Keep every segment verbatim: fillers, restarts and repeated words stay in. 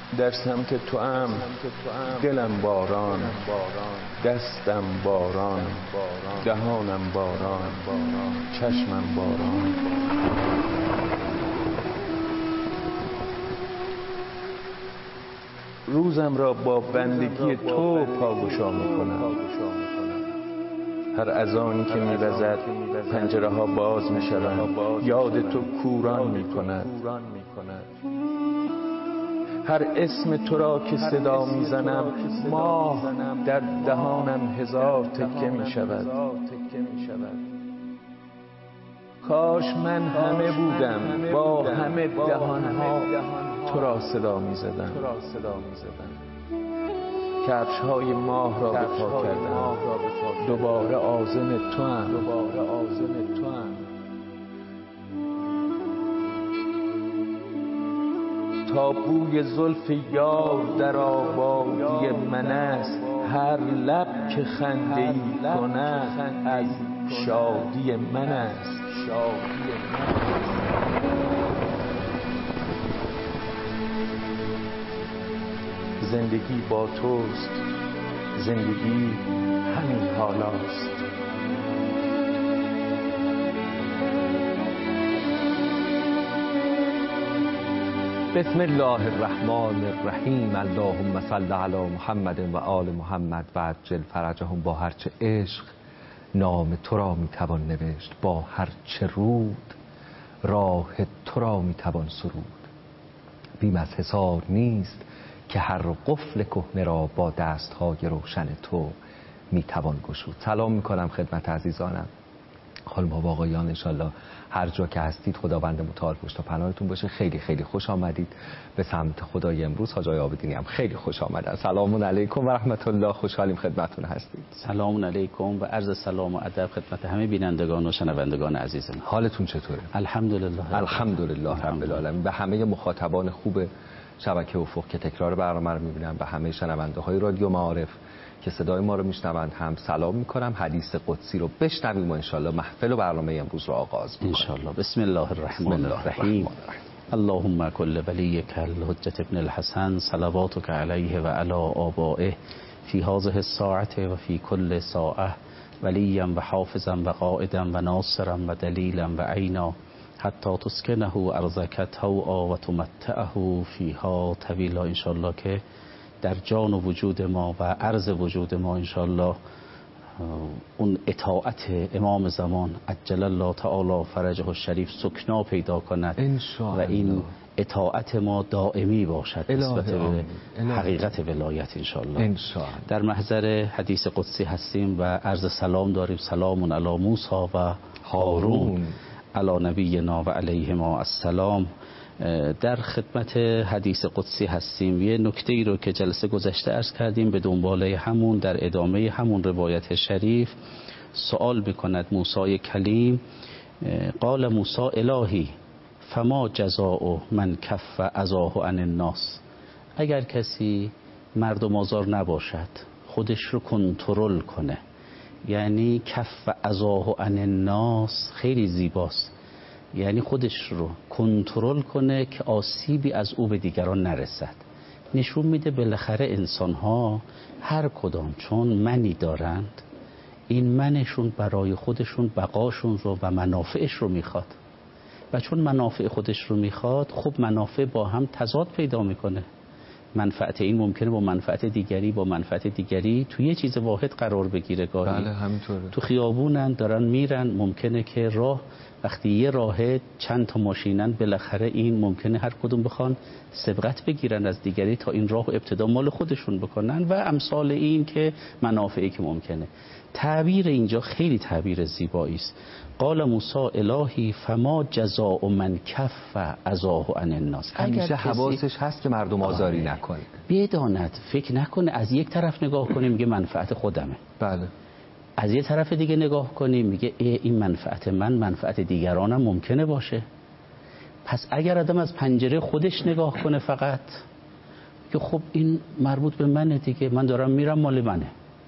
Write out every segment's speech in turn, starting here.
در سمت تو ام دلم باران، دستم باران، دهانم باران، چشمم باران. روزم را با بندگی تو پاگشا میکنم. هر اذانی که میوزد پنجره ها باز میشوند، یاد تو کوران میکند. هر اسم تو را که صدا میزنم، ماه در دهانم هزار تکه میشود. کاش من همه بودم با همه دهانها تو را صدا میزدم. کفش های ماه را به پا کردم، دوباره عازم تو ام. تا بوی زلف یار در آبادی من است، هر لب که خنده ای کند از شادی من است. زندگی با توست، زندگی همین حالاست. بسم الله الرحمن الرحیم. اللهم صل علی محمد و آل محمد و عجل فرجهم. با هرچه عشق نام تو را میتوان نوشت، با هرچه رود راه تو را میتوان سرود. بیم از حصار نیست که هر قفل کهنه را با دستهای روشن تو میتوان گشود. سلام میکنم خدمت عزیزانم، خانم ها و آقایان. انشالله هر جا که هستید خداوند متعال پشت و پناهتون باشه. خیلی خیلی خوش آمدید به سمت خدای امروز. حاج آقای عابدینی هم خیلی خوش آمدن. سلام علیکم و رحمت الله. خوشحالیم خدمتتون هستید. سلام علیکم و عرض سلام و ادب خدمت همه بینندگان و شنوندگان عزیزم. حالتون چطوره؟ الحمدلله الحمدلله رب العالمین. به همه مخاطبان خوب شبکه افق که تکرار برنامه رو میبینن، به همه شنونده های رادیو معارف که صدای ما رو میشنوند هم سلام میکنم. حدیث قدسی رو بشنویم و انشالله محفل و برنامه امروز رو آغاز میکنیم انشالله. بسم الله الرحمن الرحیم. اللهم کل ولیک الحجة ابن الحسن صلواتک علیه و علی آبائه فی هذه الساعة و فی کل ساعة ولیا و حافظا و قائدا و ناصرا و دلیلا و عینا حتی تسکنه ارضک طوعا و تمتعه فیها طویلا. انشالله که در جان و وجود ما و عرض وجود ما انشالله اون اطاعت امام زمان عجل الله تعالی فرجه الشریف سکنا پیدا کند و این اطاعت ما دائمی باشد نسبت به حقیقت ولایت انشالله. در محضر حدیث قدسی هستیم و عرض سلام داریم. سلام علی موسی و هارون علی نبینا و علیهما السلام. در خدمت حدیث قدسی هستیم. یه نکته ای رو که جلسه گذشته عرض کردیم به دنباله همون، در ادامه همون روایت شریف سوال میکند موسی کلیم. قال موسی الهی فما جزاء من کف اذاه عن الناس. اگر کسی مردم آزار نباشد، خودش رو کنترل کنه، یعنی کف اذاه عن الناس خیلی زیباست، یعنی خودش رو کنترل کنه که آسیبی از او به دیگران نرسد. نشون میده بالاخره انسان ها هر کدام چون منی دارند، این منشون برای خودشون بقاشون رو و منافعش رو میخواد و چون منافع خودش رو میخواد، خب منافع با هم تضاد پیدا میکنه. منفعت این ممکنه با منفعت دیگری با منفعت دیگری توی یه چیز واحد قرار بگیره. گاهی بله همینطوره. تو خیابونن دارن میرن، ممکنه که راه وقتی یه راهه چند تا ماشینن، بالاخره این ممکنه هر کدوم بخوان سبقت بگیرن از دیگری تا این راه ابتدا مال خودشون بکنن و امثال این که منافعی که ممکنه. تعبیر اینجا خیلی تعبیر زیبایی است. قال موسی الهی فما جزاء من کف اذاه عن الناس. همیشه حواسش هست که مردم آزاری نکنه، بداند، فکر نکنه از یک طرف نگاه کنیم میگه منفعت خودمه، بله، از یه طرف دیگه نگاه کنیم میگه ای این منفعت من منفعت دیگرانم ممکنه باشه. پس اگر آدم از پنجره خودش نگاه کنه فقط که خب این مربوط به منه دیگه، من دارم میرم مال منه.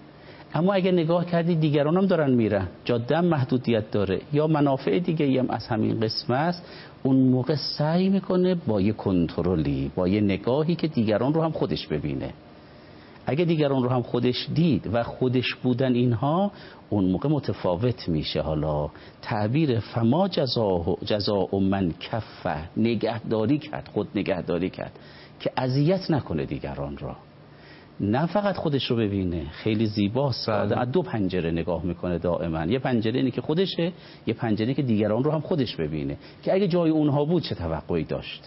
اما اگه نگاه کردی دیگران هم دارن میرن، جاده هم محدودیت داره یا منافع دیگه هم از همین قسم است، اون موقع سعی میکنه با یه کنترلی، با یه نگاهی که دیگران رو هم خودش ببینه. اگه دیگران رو هم خودش دید و خودش بودن اینها، اون موقع متفاوت میشه. حالا تعبیر فما جزاء جزاء من کف، نگهداری کرد، خود نگهداری کرد که اذیت نکنه دیگران را، نه فقط خودش رو ببینه. خیلی زیباست، آدم از دو پنجره نگاه میکنه دائما. یه پنجره اینه که خودشه، یه پنجره که دیگران رو هم خودش ببینه، که اگه جای اونها بود چه توقعی داشت.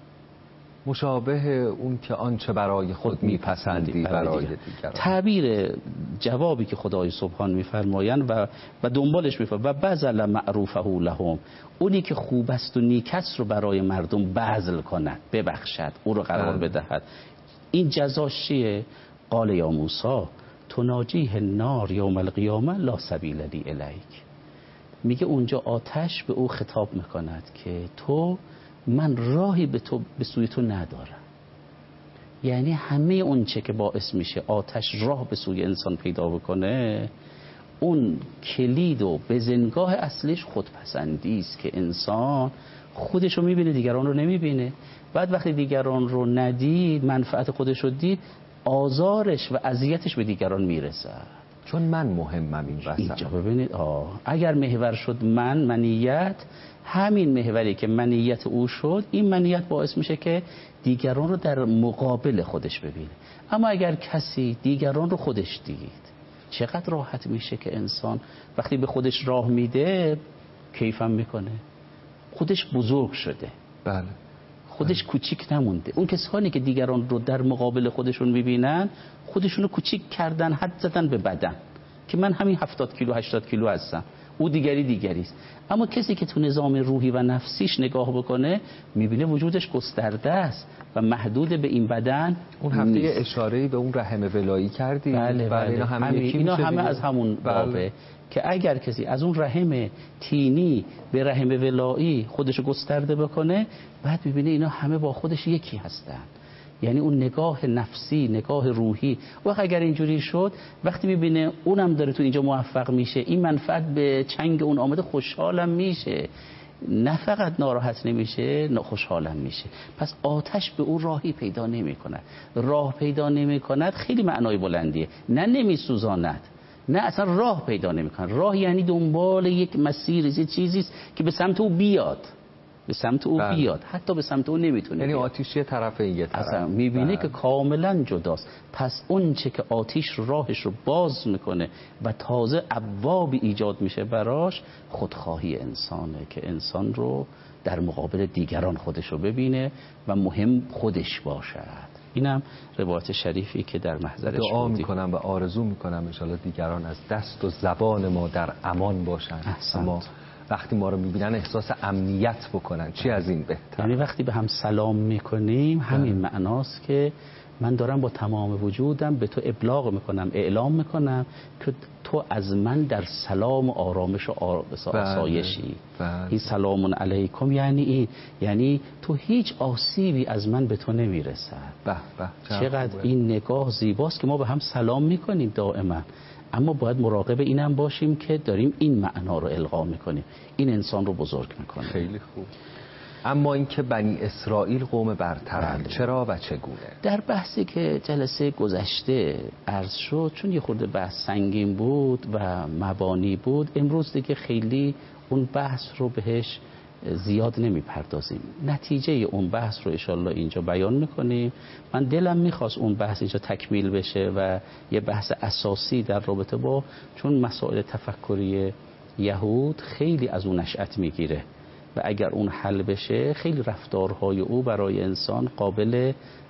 مشابه اون که آنچه برای خود میپسندی برای دیگران. تعبیر جوابی که خدای سبحان میفرمایند و و دنبالش میفرمایند و بذل معروفه لهم، اونی که خوب است و نیک است رو برای مردم بذل کند، ببخشد، او رو قرار بدهد. این جزاش چیه؟ قال یا موسی تناجیه النار یوم القیامه لا سبیل لی الیک. میگه اونجا آتش به او خطاب میکند که تو، من راهی به تو به سوی تو ندارم. یعنی همه اون چه که باعث میشه آتش راه به سوی انسان پیدا بکنه، اون کلید و بزنگاه اصلیش خودپسندی است که انسان خودش رو میبینه، دیگران رو نمیبینه. بعد وقتی دیگران رو ندید، منفعت خودش رو دید، آزارش و اذیتش به دیگران میرسه. چون من مهمم این وسط. اینجا ببینید آه. اگر محور شد من، منیت، همین محوری که منیت او شد، این منیت باعث میشه که دیگران رو در مقابل خودش ببینه. اما اگر کسی دیگران رو خودش دید، چقدر راحت میشه که انسان وقتی به خودش راه میده کیفم میکنه، خودش بزرگ شده. بله. خودش کوچیک نمونده. اون کسانی که دیگران رو در مقابل خودشون میبینن، خودشون رو کوچیک کردن، حد زدن به بدن که من همین هفتاد کیلو هشتاد کیلو هستم، او دیگری دیگریست. اما کسی که تو نظام روحی و نفسیش نگاه بکنه، میبینه وجودش گسترده است و محدود به این بدن. اون هفته یه اشاره‌ای به اون رحم ولایی کردی. بله بله. اینا همه, همه, اینا همه از همون بابه. بله. که اگر کسی از اون رحم تینی به رحم ولایی خودش گسترده بکنه، بعد میبینه اینا همه با خودش یکی هستن. یعنی اون نگاه نفسی، نگاه روحی. وقت اگر اینجوری شد، وقتی میبینه اونم داره تو اینجا موفق میشه، این منفعت به چنگ اون آمده، خوشحالم میشه، نه فقط ناراحت نمیشه، نه خوشحالم میشه. پس آتش به اون راهی پیدا نمی کند. راه پیدا نمی کند خیلی معنای بلندیه. نه نمیسوزاند، نه اصلا راه پیدا نمی کند. راه یعنی دنبال یک مسیر، یک چیزیست که به سمت او بیاد، به سمت او بله. بیاد، حتی به سمت او نمیتونه. یعنی آتیش یه طرف یه طرف اصلا میبینه که کاملا جداست. پس اون چه که آتیش راهش رو باز میکنه و تازه ابواب ایجاد میشه براش، خودخواهی انسانه که انسان رو در مقابل دیگران خودش رو ببینه و مهم خودش باشد. اینم روایت شریفی که در محضرش دعا میکنم و آرزو میکنم ان شاءالله دیگران از دست و زبان ما در امان باشن. اما وقتی ما رو میبینن احساس امنیت بکنن، چی از این بهتر؟ یعنی وقتی به هم سلام میکنیم، همین معناست که من دارم با تمام وجودم به تو ابلاغ میکنم، اعلام میکنم که تو از من در سلام و آرامش و آسایشی. این سلام علیکم یعنی این، یعنی تو هیچ آسیبی از من به تو نمیرسد. به به چقدر این نگاه زیباست که ما به هم سلام میکنیم دائما، اما باید مراقب اینم باشیم که داریم این معنا رو القا میکنیم، این انسان رو بزرگ میکنه. خیلی خوب. اما اینکه بنی اسرائیل قوم برترند، چرا و چگونه؟ در بحثی که جلسه گذشته عرض شد، چون یه خورده بحث سنگین بود و مبانی بود، امروز دیگه خیلی اون بحث رو بهش زیاد نمیپردازیم. نتیجه اون بحث رو انشالله اینجا بیان میکنیم. من دلم میخواست اون بحث اینجا تکمیل بشه و یه بحث اساسی در رابطه با، چون مسائل تفکری یهود خیلی از اون نشأت میگیره و اگر اون حل بشه، خیلی رفتارهای او برای انسان قابل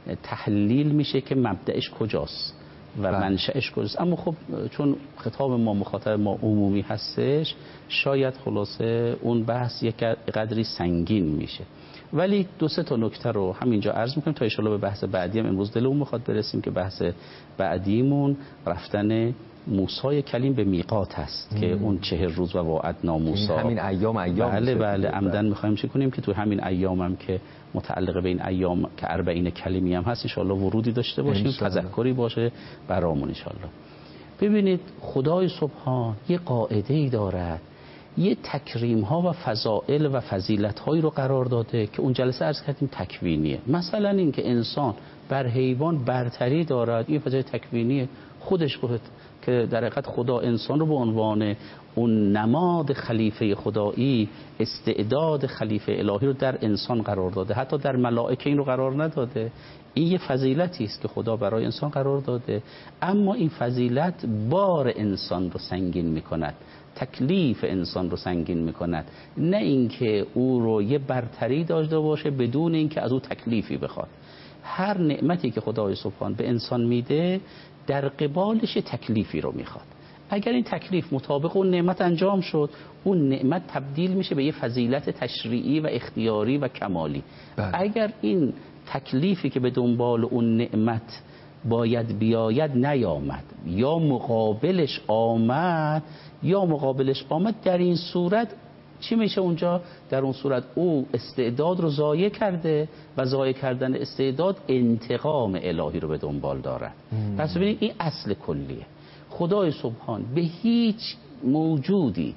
تحلیل میشه که مبدأش کجاست و منشأش کجاست. اما خب چون خطاب ما مخاطب ما عمومی هستش، شاید خلاصه اون بحث یک قدری سنگین میشه. ولی دو سه تا نکته رو همینجا عرض میکنیم تا ان شاءالله به بحث بعدی هم امروز دلمون میخواد برسیم که بحث بعدیمون رفتن موسی کلیم به میقات هست مم. که اون چهر روز و وعدنا موسی، همین ایام ایام بله بله عمدن میخوایم چه کنیم که تو همین ایام هم که متعلق به این ایام که اربعین کلمی هم هست ان شاءالله ورودی داشته باشیم، تذکری باشه برامون ان شاءالله. ببینید خدای سبحان یه قاعده‌ای دارد، یه تکریم ها و فضائل و فضیلت هایی رو قرار داده که اون جلسه عرض کردیم تکوینیه. مثلا این که انسان بر حیوان برتری دارد، این فضای تکوینیه. خودش گفت که در حقیقت خدا انسان رو به عنوان اون نماد خلیفه خدایی، استعداد خلیفه الهی رو در انسان قرار داده، حتی در ملائکه این رو قرار نداده. این یه فضیلتی است که خدا برای انسان قرار داده، اما این فضیلت بار انسان رو سنگین می‌کند، تکلیف انسان رو سنگین می‌کند، نه اینکه او رو یه برتری داشته باشه بدون اینکه از او تکلیفی بخواد. هر نعمتی که خدای سبحان به انسان میده در قبالش تکلیفی رو میخواد. اگر این تکلیف مطابق اون نعمت انجام شد، اون نعمت تبدیل میشه به یه فضیلت تشریعی و اختیاری و کمالی. بله. اگر این تکلیفی که به دنبال اون نعمت باید بیاید نیامد، یا مقابلش آمد یا مقابلش آمد در این صورت چی میشه اونجا؟ در اون صورت او استعداد رو ضایع کرده و ضایع کردن استعداد انتقام الهی رو به دنبال داره. پس ببینید این اصل کلیه. خدای سبحان به هیچ موجودی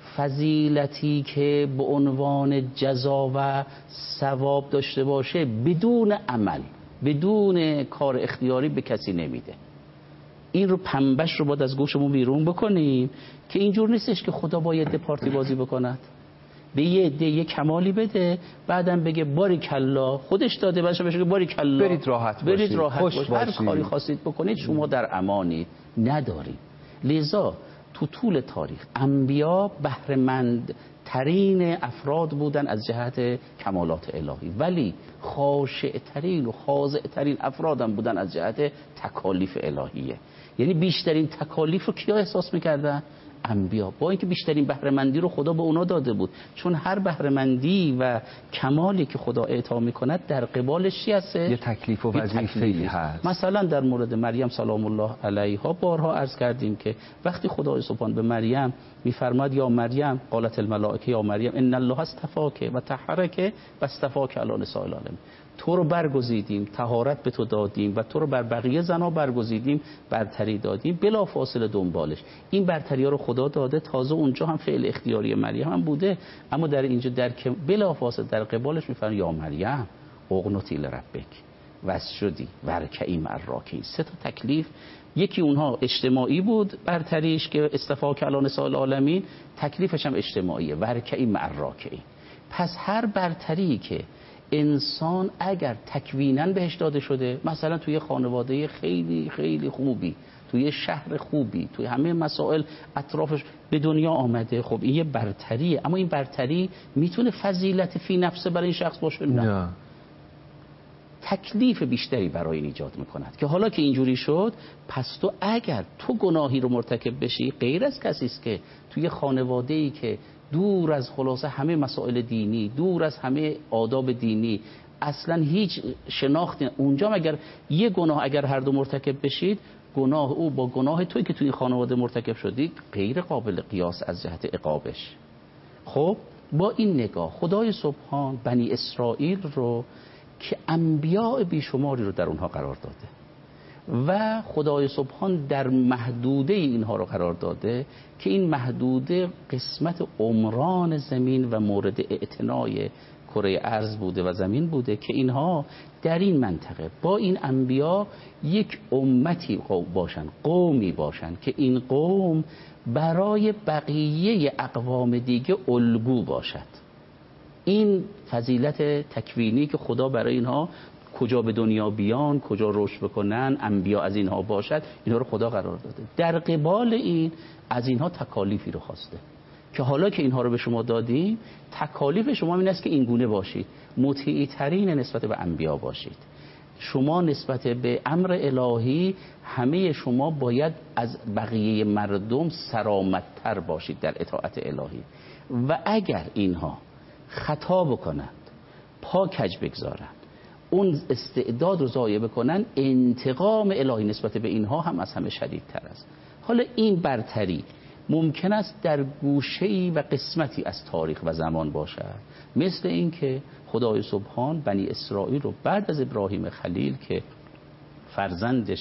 فضیلتی که به عنوان جزا و ثواب داشته باشه بدون عمل، بدون کار اختیاری به کسی نمیده. این رو پنبش رو باید از گوشمون بیرون بکنیم که اینجور نیستش که خدا باید ده پارتی بازی بکند، به یه عده یه کمالی بده، بعدم بگه باری کلا خودش داده، بعدش بگه باری کلا برید راحت برید باشید، راحت خوش باشید. باشید، هر کاری خواستید بکنید، شما در امانید. نداریم. لذا تو طول تاریخ انبیا بهره‌مند ترین افراد بودن از جهت کمالات الهی، ولی خاشع ترین و خاضع ترین افرادم بودن از جهت تکالیف الهیه. یعنی بیشترین تکالیف رو کیا احساس میکردن؟ انبیا. با اینکه بیشترین بهره‌مندی رو خدا به اونا داده بود، چون هر بهره‌مندی و کمالی که خدا اعطا میکند در قبالش چی هست؟ یه تکلیف و وظیفه‌ای هست. مثلا در مورد مریم سلام الله علیها بارها عرض کردیم که وقتی خدای سبحان به مریم میفرماد یا مریم قالت الملائکه یا مریم ان الله اصطفاک و طهرک و اصطفاک علی نساء العالمین، تو رو برگزیدیم، طهارت به تو دادیم و تو رو بر بقیه زنا برگزیدیم، برتری دادیم. بلا فاصله دنبالش این برتری ها رو خدا داده. تازه اونجا هم فعل اختیاری مریم هم بوده، اما در اینجا در بلا فاصله در قبالش میفرماید یا مریم اقنتی لربک واسجدی ورکعی مع الراکعین. سه تا تکلیف، یکی اونها اجتماعی بود برتریش که اصطفاک علی نساء العالمین، تکلیفش هم اجتماعیه ورکعی مع الراکعین. پس هر برتری که انسان اگر تکویناً بهش داده شده، مثلا توی خانواده خیلی خیلی خوبی، توی شهر خوبی، توی همه مسائل اطرافش به دنیا آمده، خب این یه برتریه. اما این برتری میتونه فضیلت فی نفسه برای این شخص باشه؟ نه, نه. تکلیف بیشتری برای این ایجاد میکند که حالا که اینجوری شد، پس تو اگر تو گناهی رو مرتکب بشی، غیر از کسی است که توی خانواده‌ای که دور از خلاصه همه مسائل دینی، دور از همه آداب دینی، اصلا هیچ شناختی، اونجا اگر یه گناه اگر هر دو مرتکب بشید، گناه او با گناه تویی که توی این خانواده مرتکب شدی غیر قابل قیاس از جهت عقابش. خب با این نگاه خدای سبحان بنی اسرائیل رو که انبیاء بیشماری رو در اونها قرار داده و خدای سبحان در محدوده اینها رو قرار داده که این محدوده قسمت عمران زمین و مورد اعتنای کره ارض بوده و زمین بوده که اینها در این منطقه با این انبیا یک امتی باشن، قومی باشن که این قوم برای بقیه اقوام دیگه الگو باشد. این فضیلت تکوینی که خدا برای اینها کجا به دنیا بیان، کجا رشد بکنن، انبیا از اینها باشد، اینها رو خدا قرار داده. در قبال این از اینها تکالیفی رو خواسته که حالا که اینها رو به شما دادیم، تکالیف شما این است که این گونه باشید، مطیع ترین نسبت به انبیا باشید. شما نسبت به امر الهی همه شما باید از بقیه مردم سرآمدتر باشید در اطاعت الهی. و اگر اینها خطا بکنند، پا کج بگذارند، اون استعداد رو ضایع بکنن، انتقام الهی نسبت به اینها هم از همه شدیدتر است. حالا این برتری ممکن است در گوشه‌ای و قسمتی از تاریخ و زمان باشد، مثل این که خدای سبحان بنی اسرائیل رو بعد از ابراهیم خلیل که فرزندش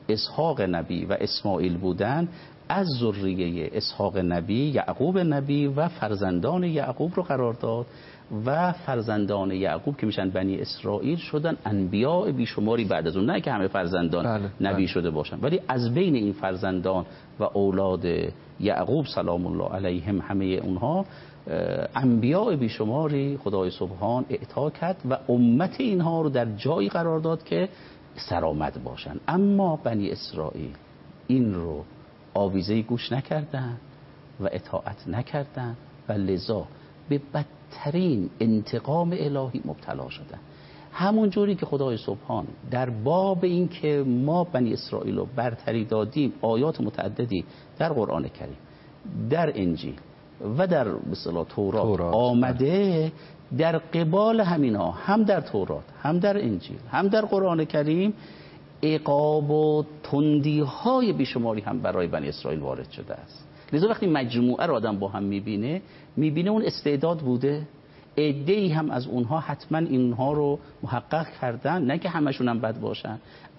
اسحاق نبی و اسماعیل بودن، از ذریه اسحاق نبی یعقوب نبی و فرزندان یعقوب رو قرار داد و فرزندان یعقوب که میشن بنی اسرائیل شدن انبیاء بیشماری بعد از اون. نه که همه فرزندان بله، نبی بله. شده باشن، ولی از بین این فرزندان و اولاد یعقوب سلام الله علیهم همه اونها انبیاء بیشماری خدای سبحان اعطا کرد و امت اینها رو در جایی قرار داد که سرآمد باشن. اما بنی اسرائیل این رو آویزه گوش نکردن و اطاعت نکردن و لذا به بدترین انتقام الهی مبتلا شدن. همون جوری که خدای سبحان در باب این که ما بنی اسرائیل رو برتری دادیم آیات متعددی در قرآن کریم، در انجیل و در به اصطلاح تورات, تورات آمده، در قبال همینا هم در تورات هم در انجیل هم در قرآن کریم عقاب و تندی های بیشماری هم برای بنی اسرائیل وارد شده است. لذا وقتی مجموعه را آدم با هم میبینه میبینه اون استعداد بوده، عده‌ای هم از اونها حتما اینها رو محقق کردن، نه که همشون هم بد باشن،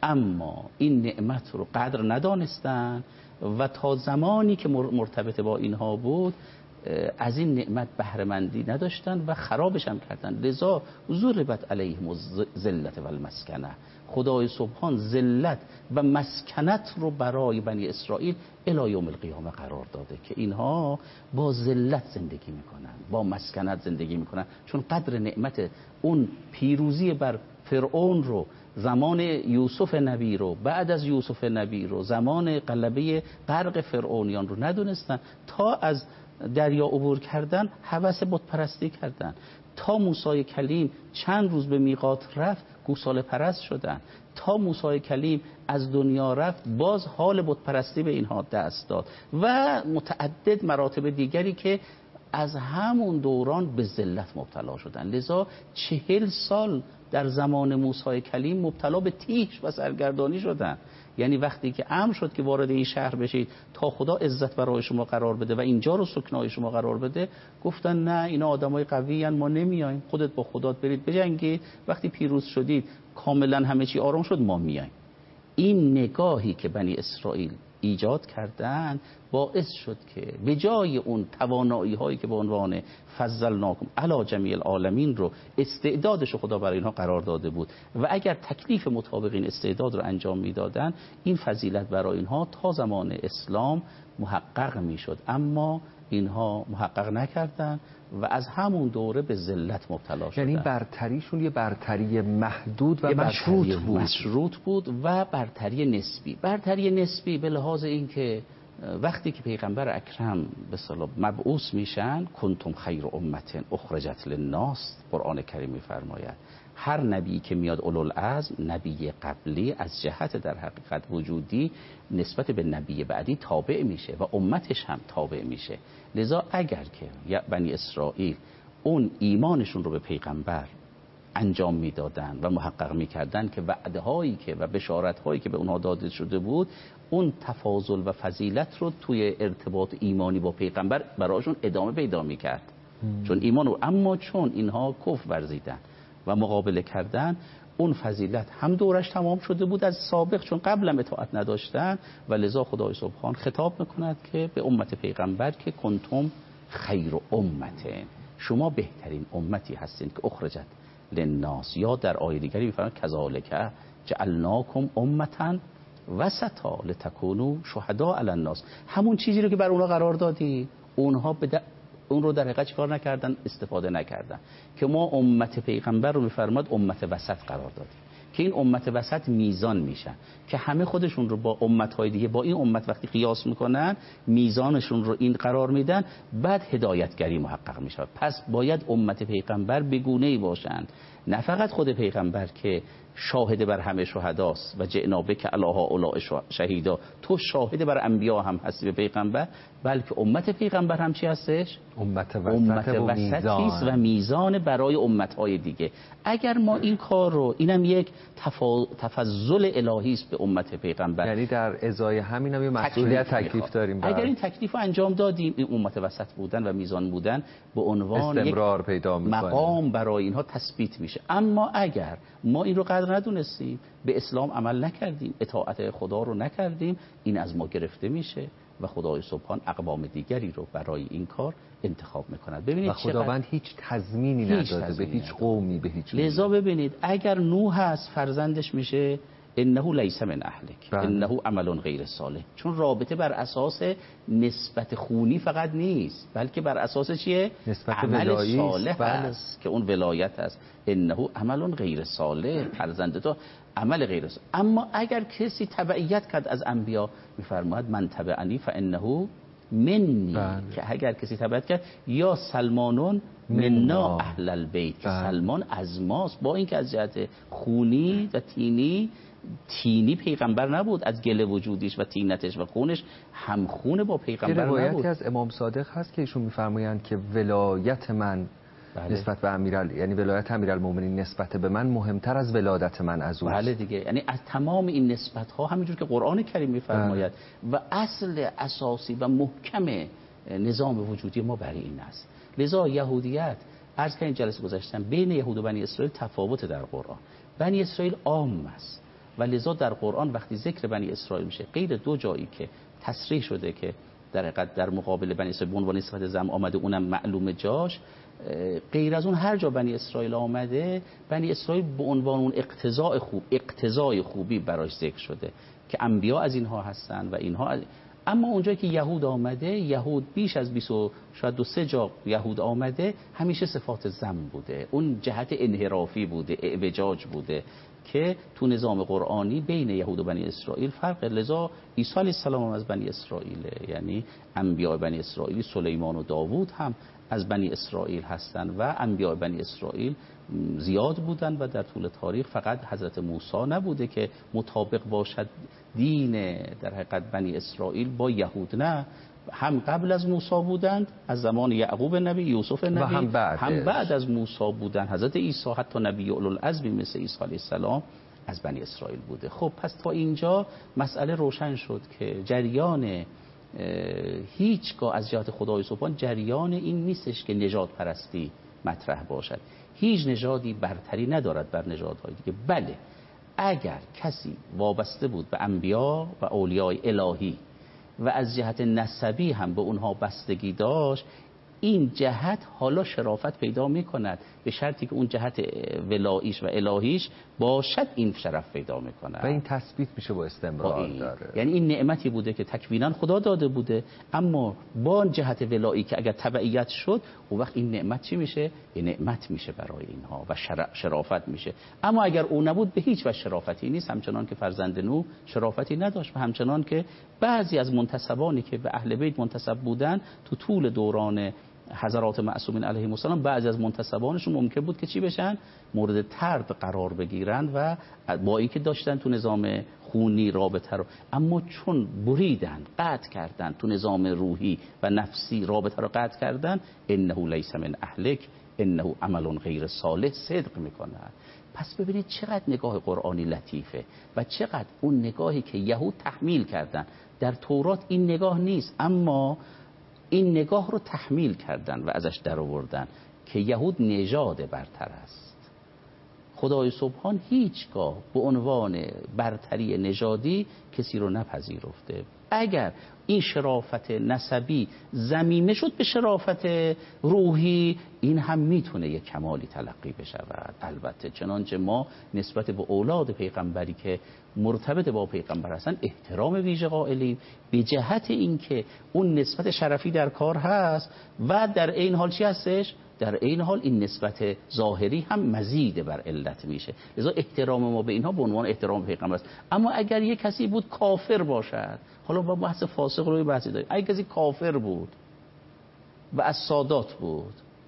اما این نعمت رو قدر ندانستن و تا زمانی که مرتبط با اینها بود از این نعمت بهره مندی نداشتن و خرابش هم کردن. لذا ضربت علیهم الذلة و المسکنه، خدای سبحان ذلت و مسکنت رو برای بنی اسرائیل الی یوم القیامه قرار داده که اینها با ذلت زندگی میکنن، با مسکنت زندگی میکنن، چون قدر نعمت اون پیروزی بر فرعون رو، زمان یوسف نبی رو، بعد از یوسف نبی رو، زمان غلبه غرق فرعونیان رو ندونستن، تا از دریا عبور کردن هوس بت پرستی کردن، تا موسی کلیم چند روز به میقات رفت گوساله پرست شدن، تا موسی کلیم از دنیا رفت باز حال بت پرستی به اینها دست داد و متعدد مراتب دیگری که از همون دوران به ذلت مبتلا شدن. لذا چهل سال در زمان موسی کلیم مبتلا به تیش و سرگردانی شدن. یعنی وقتی که امر شد که وارد این شهر بشید تا خدا عزت برای شما قرار بده و اینجا رو سکنای شما قرار بده، گفتن نه اینا آدمای قوی ان، ما نمیایم، خودت با خدات برید بجنگید، وقتی پیروز شدید کاملا همه چی آرام شد ما میایم. این نگاهی که بنی اسرائیل ایجاد کردن باعث شد که به جای اون توانایی هایی که به عنوان فضلناکم علی جمیع العالمین رو استعدادش خدا برای اینها قرار داده بود و اگر تکلیف مطابق این استعداد رو انجام میدادن این فضیلت برای اینها تا زمان اسلام محقق میشد، اما اینها محقق نکردن و از همون دوره به ذلت مبتلا شدن. یعنی برتریشون یه برتری محدود و مشروط بود. مشروط بود و برتری نسبی. برتری نسبی به لحاظ این که وقتی که پیغمبر اکرم به اصطلاح مبعوث میشن، کنتم خیر امت اخرجت للناس، قرآن کریم میفرماید هر نبی که میاد اولوالعزم، نبی قبلی از جهت در حقیقت وجودی نسبت به نبی بعدی تابع میشه و امتش هم تابع میشه. لذا اگر که بنی اسرائیل اون ایمانشون رو به پیغمبر انجام میدادن و محقق میکردن که وعده هایی که و بشارت هایی که به اونها داده شده بود اون تفاضل و فضیلت رو توی ارتباط ایمانی با پیغمبر براشون ادامه پیدا میکرد، چون ایمان رو، اما چون اینها کفر ورزیدن و مقابله کردن اون فضیلت هم دورش تمام شده بود از سابق، چون قبلا اطاعت نداشتن و لذا خدای سبحان خطاب میکند که به امت پیغمبر که کنتم خیر امت، شما بهترین امتی هستین که اخرجت للناس، یا در آیه دیگری میفرماید کذالک جعلناکم امتا وسطا لتکونوا شهداء علی الناس، همون چیزی رو که بر اونها قرار دادی اونها به اون رو در حقیقت چیکار نکردن، استفاده نکردن، که ما امت پیغمبر رو میفرماد امت وسط قرار دادیم که این امت وسط میزان میشن که همه خودشون رو با امت‌های دیگه با این امت وقتی قیاس میکنن میزانشون رو این قرار میدن، بعد هدایتگری محقق میشه. پس باید امت پیغمبر به گونه‌ای باشند، نه فقط خود پیغمبر که شاهد بر همه شهداست و جئنا بک علی هؤلاء شهیدا، تو شاهد بر انبیا هم هستی به پیغمبر، بلکه امت پیغمبر هم چی هستش؟ امت وسط امت و وسطی میزان. و میزان برای امت‌های دیگه. اگر ما این کار رو، اینم یک تفا... تفضل الهی است به امت پیغمبر، یعنی در ازای همین هم یه مسئولیت تکلیف داریم بر. اگر این تکلیف رو انجام دادیم، این امت وسط بودن و میزان بودن به عنوان استمرار یک پیدا می‌کنه، مقام برای اینها تثبیت میشه. اما اگر ما این رو قدر حقیقت ندونستیم، به اسلام عمل نکردیم، اطاعت خدا رو نکردیم، این از ما گرفته میشه و خدای سبحان اقوام دیگری رو برای این کار انتخاب میکند. ببینید و خداوند هیچ تضمینی نداده به هیچ قومی، به هیچ ملت. لذا ببینید اگر نوح هست فرزندش میشه انه لیس من اهلک، انه عمل غیر صالح، چون رابطه بر اساس نسبت خونی فقط نیست، بلکه بر اساس چیه؟ نسبت عمل صالح بله. است که اون ولایت است. انه عمل غیر صالح، فرزند تو عمل غیر صالح. اما اگر کسی تبعیت کرد از انبیا، میفرماید من تبعنی فانه منی، بله. که اگر کسی تبعیت کرد یا سلمانون منا اهل البیت، که سلمان از ماست، با اینکه از جهت خونی و تینی تینی پیغمبر نبود، از گله وجودیش و تینتش و خونش همخونه با پیغمبر نبود. روایتی از امام صادق هست که ایشون میفرمایند که ولایت من بله. نسبت به امیرال، یعنی ولایت امیرالمومنین نسبت به من مهمتر از ولادت من از او. بله دیگه، یعنی از تمام این نسبت ها همینجور که قرآن کریم میفرماید و اصل اساسی و محکم نظام وجودی ما برای این است. لذا یهودیت، عرض کردم جلسه گذاشتم، بین یهود و بنی اسرائیل تفاوت در قرآن. بنی اسرائیل عام است و لذا در قرآن وقتی ذکر بنی اسرائیل میشه، غیر دو جایی که تصریح شده که در حقیقت در مقابل بنی اسرائیل به عنوان نسبت ذم آمده، اونم معلوم جاش، غیر از اون هر جا بنی اسرائیل آمده، بنی اسرائیل به عنوان اون اقتضاء خوب، اقتضای خوبی براش ذکر شده که انبیا از اینها هستن و اینها از... اما اونجایی که یهود آمده، یهود بیش از بیست شاید دو سه جا یهود آمده، همیشه صفات ذم بوده، اون جهت انحرافی بوده، اعوجاج بوده که تو نظام قرآنی بین یهود و بنی اسرائیل فرق. لذا عیسی علیه السلام از بنی اسرائیل، یعنی انبیاء بنی اسرائیل سلیمان و داوود هم از بنی اسرائیل هستند و انبیاء بنی اسرائیل زیاد بودند و در طول تاریخ فقط حضرت موسی نبوده که مطابق باشد دین در حقیقت بنی اسرائیل با یهود، نه، هم قبل از موسی بودند از زمان یعقوب نبی، یوسف نبی، هم بعد, هم بعد از موسی بودند حضرت عیسی، حتی نبی اولوالعزمی مثل عیسی علیه السلام از بنی اسرائیل بوده. خب پس تا اینجا مسئله روشن شد که جریان هیچگاه از جهت خدای سبحان جریان این نیستش که نژاد پرستی مطرح باشد. هیچ نژادی برتری ندارد بر نژادهای دیگه. بله اگر کسی وابسته بود به انبیا و اولیای الهی و از جهت نسبی هم به اونها بستگی داشت، این جهت حالا شرافت پیدا می کند، به شرطی که اون جهت ولاییش و الهیش باشد این شرف پیدا می کند و این تثبیت میشه با استمرار داره. یعنی این نعمتی بوده که تکوینا خدا داده بوده، اما با جهت ولایی که اگر تبعیت شد، اون وقت این نعمت چی میشه؟ یه نعمت میشه برای اینها و شرافت میشه. اما اگر اون نبود به هیچ وجه شرافتی نیست، همچنان که فرزند نوح شرافتی نداشت و همچنان که بعضی از منتسبانی که به اهل بیت منتسب بودن تو طول دوران حضرات معصومین علیهم السلام، بعضی از منتسبانشون ممکن بود که چی بشن؟ مورد طرد قرار بگیرن و با اینکه داشتن تو نظام خونی رابطه رو، اما چون بریدن، قطع کردن تو نظام روحی و نفسی رابطه رو قطع کردن، انه لیس من اهلک انه عمل غیر صالح صدق میکنه. پس ببینید چقدر نگاه قرآنی لطیفه و چقدر اون نگاهی که یهود تحمیل کردن در تورات این نگاه نیست، اما این نگاه رو تحمیل کردن و ازش در آوردن که یهود نژاد برتر است. خدای سبحان هیچگاه به عنوان برتری نژادی کسی رو نپذیرفته. اگر این شرافت نسبی ضمیمه شد به شرافت روحی، این هم میتونه یک کمالی تلقی بشود. البته چنانچه ما نسبت به اولاد پیغمبری که مرتبط با پیغمبر هستن احترام ویژه قائلیم، به جهت اینکه اون نسبت شرفی در کار هست و در این حال چی هستش؟ در این حال این نسبت ظاهری هم مزید بر علت میشه. لذا احترام ما به اینها به عنوان احترام پیغمبر است. اما اگر یک کسی بود کافر باشد، حالا با بحث فاسق روی بحثی داریم، اگر کسی کافر بود و از سادات بود،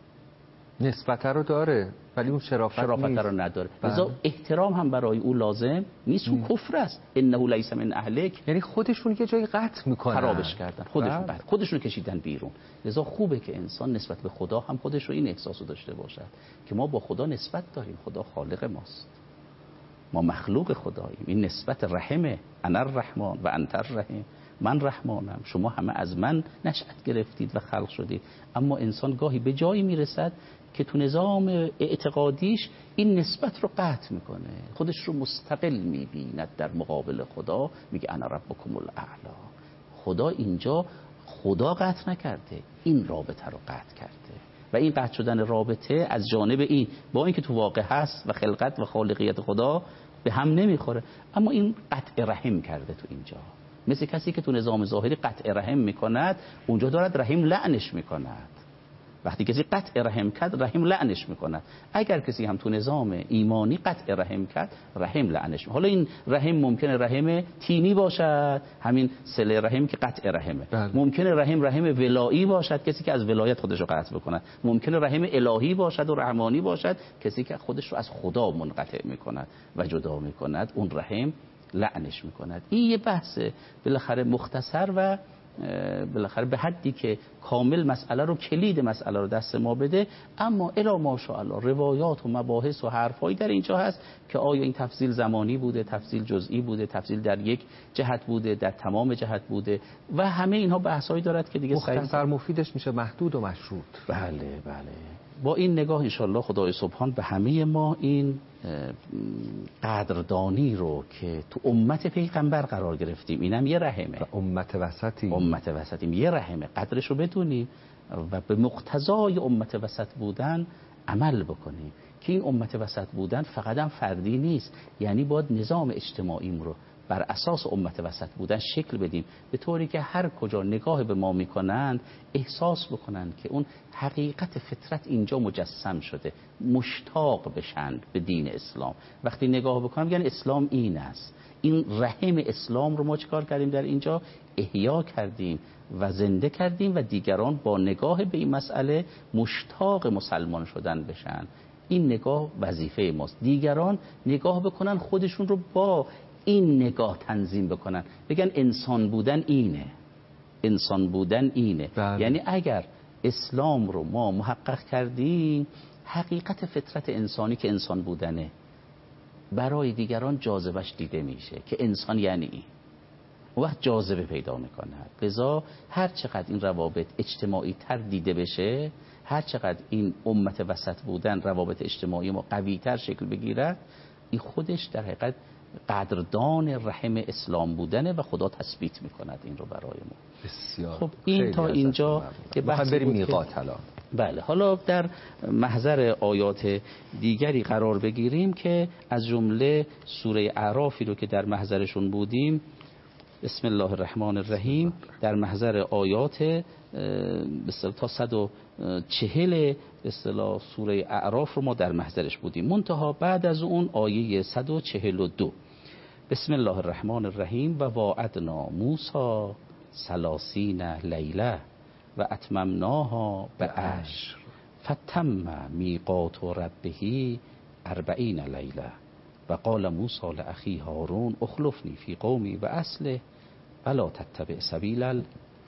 نسبت رو داره ولی اون شرافت, شرافت رو نداره. لذا احترام هم برای او لازم نیست. اون کفر است. انه لیس من اهلک، یعنی خودشون یه جایی قطع میکنن، خرابش کردن، خودشون قطع، خودشون کشیدن بیرون. لذا خوبه که انسان نسبت به خدا هم خودش رو این احساسو داشته باشد که ما با خدا نسبت داریم، خدا خالق ماست، ما مخلوق خداییم. این نسبت رحمه، انا الرحمن و انت الرحیم. من رحمانم، شما همه از من نشأت گرفتید و خلق شدید. اما انسان گاهی به جایی میرسد که تو نظام اعتقادیش این نسبت رو قطع میکنه، خودش رو مستقل میبیند در مقابل خدا، میگه انا ربکم الاعلی. خدا اینجا خدا قطع نکرده، این رابطه رو قطع کرده و این قطع شدن رابطه از جانب این با اینکه تو واقع هست و خلقت و خالقیت خدا به هم نمیخوره، اما این قطع رحم کرده تو اینجا. مثل کسی که تو نظام ظاهری قطع رحم میکند، اونجا دارد رحم لعنش میکند. وقتی کسی قطع رحم کرد، رحم لعنش میکند. اگر کسی هم تو نظام ایمانی قطع رحم کرد، رحم لعنش میکند. حالا این رحم ممکنه رحم تیمی باشد، همین صله رحم که قطع رحمه. بله. ممکنه رحم رحم ولایی باشد، کسی که از ولایت خودش رو قطع بکند. ممکنه رحم الهی باشد و رحمانی باشد، کسی که خودش رو از خدا منقطع میکند و جدا میکند، اون رحم لعنش میکند. این یه بحثه بالاخره مختصر و بالاخره به حدی که کامل مسئله رو، کلید مسئله رو دست ما بده. اما الی ماشاءالله روایات و مباحث و حرفایی در اینجا هست که آیا این تفضیل زمانی بوده، تفضیل جزئی بوده، تفضیل در یک جهت بوده، در تمام جهت بوده و همه اینها بحثایی دارد که دیگه مختصر مفیدش میشه محدود و مشروط. بله بله. با این نگاه انشالله خدای سبحان به همه ما این قدردانی رو که تو امت پیغمبر قرار گرفتیم، اینم یه رحمه، و امت وسطی امت وسطیم، یه رحمه، قدرش رو بدونیم و به مقتضای امت وسط بودن عمل بکنیم که این امت وسط بودن فقط هم فردی نیست، یعنی باید نظام اجتماعیم رو بر اساس امت وسط بودن شکل بدیم، به طوری که هر کجا نگاه به ما میکنند احساس بکنند که اون حقیقت فطرت اینجا مجسم شده، مشتاق بشند به دین اسلام. وقتی نگاه بکنم میگن اسلام این است. این رحم اسلام رو ما چیکار کردیم در اینجا؟ احیا کردیم و زنده کردیم و دیگران با نگاه به این مسئله مشتاق مسلمان شدن بشن. این نگاه وظیفه ماست. دیگران نگاه بکنن، خودشون رو با این نگاه تنظیم بکنن، بگن انسان بودن اینه، انسان بودن اینه. بله. یعنی اگر اسلام رو ما محقق کردیم، حقیقت فطرت انسانی که انسان بودنه برای دیگران جاذبش دیده میشه که انسان یعنی این، وقت جاذبه پیدا میکنه. لذا هر چقدر این روابط اجتماعی تر دیده بشه، هر چقدر این امت وسط بودن روابط اجتماعی ما قوی تر شکل بگیرد، این خودش در حقیقت قدردان رحم اسلام بودنه و خدا تثبیت میکند این رو برای ما. بسیار. خب این تا اینجا که بحث بریم میقات الان. بله. حالا در محضر آیات دیگری قرار بگیریم که از جمله سوره اعرافی رو که در محضرشون بودیم، بسم الله الرحمن الرحیم، در محضر آیات به اصطلاح تا صد و چهل به اصطلاح سوره اعراف رو ما در محضرش بودیم. منتها بعد از اون آیه صد و چهل و دو، بسم الله الرحمن الرحیم، و واعدنا موسی ثلاثین لیله و اتممناها بعشر فتم میقات ربه اربعین لیله و قال موسی لاخی هارون اخلفنی فی قومی و اصله ولا تتبع سبیل